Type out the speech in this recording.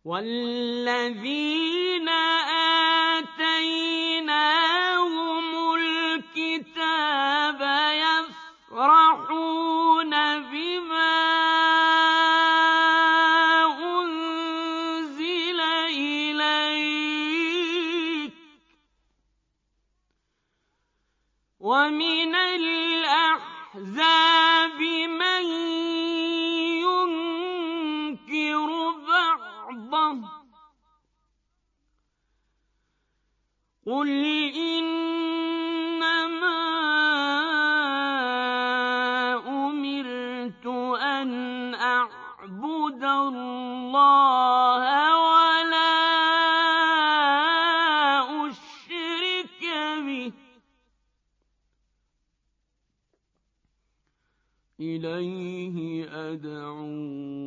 وَالَّذِينَ آتَيْنَاهُمُ الْكِتَابَ يَفْرَحُونَ بِمَا أُنزِلَ إِلَيْكَ ۖ وَمِنَ الْأَحْزَابِ مَن يُنكِرُ بَعْضَهُ ۚ قُلْ إِنَّمَا أُمِرْتُ أَنْ أَعْبُدَ اللَّهَ وَلَا أُشْرِكَ بِهِ ۚ إِلَيْهِ أَدْعُو